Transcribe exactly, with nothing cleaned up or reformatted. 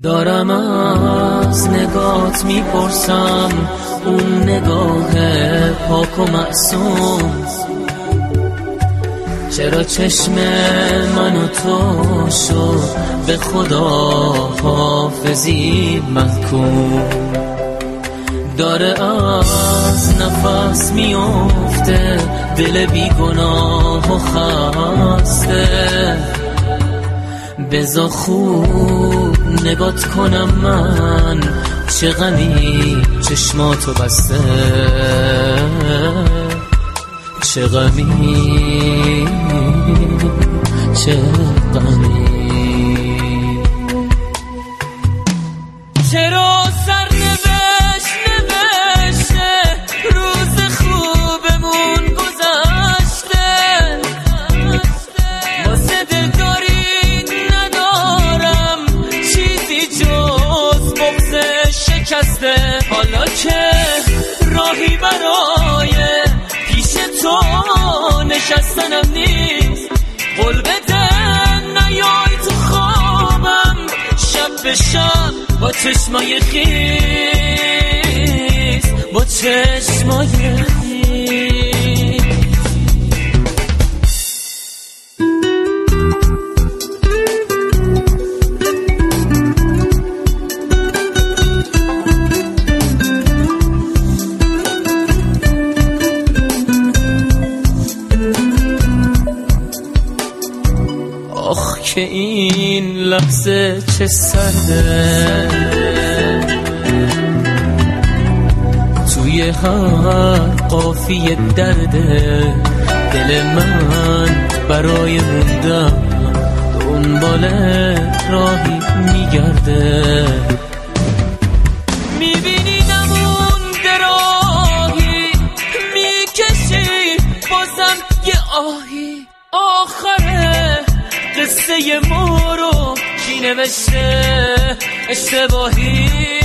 دارم از نگات میپرسم، اون نگاه پاک و معصوم، چرا چشم من و تو شد به خدا حافظی محکوم؟ داره از نفس میافته دل بیگناه و خسته، بذار خوب نگات کنم من، چه غمی چشماتو بسته، چه غمی چه غمی. چرا سرنوشت نوشته روز خوبمون گذشته، واسه دلداری ندارم چیزی جز بغض شکسته. حالا که راهی برای پیش تو نشستنم نیست، قول بده نیای تو خوابم شب به شب با چشمای خیس، با چشمای خیس. آخ که این لحظه چه سرده، توی هر قافیه درده، دل من برای موندن دنبال راهی میگرده. میبینی نمونده راهی میکشی بازم یه آهی، آخره قصه ما رو کی نوشته اشتباهی؟